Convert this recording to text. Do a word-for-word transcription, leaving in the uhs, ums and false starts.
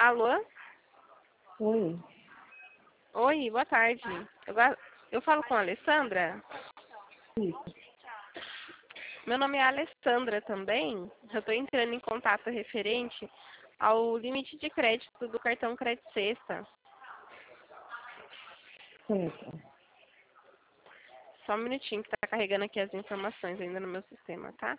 Alô? Oi. Oi, boa tarde. Eu, ga- eu falo com a Alessandra? Isso. Meu nome é Alessandra também. Eu estou entrando em contato referente ao limite de crédito do cartão Crédito Sexta. Certo. Só um minutinho que está carregando aqui as informações ainda no meu sistema, tá?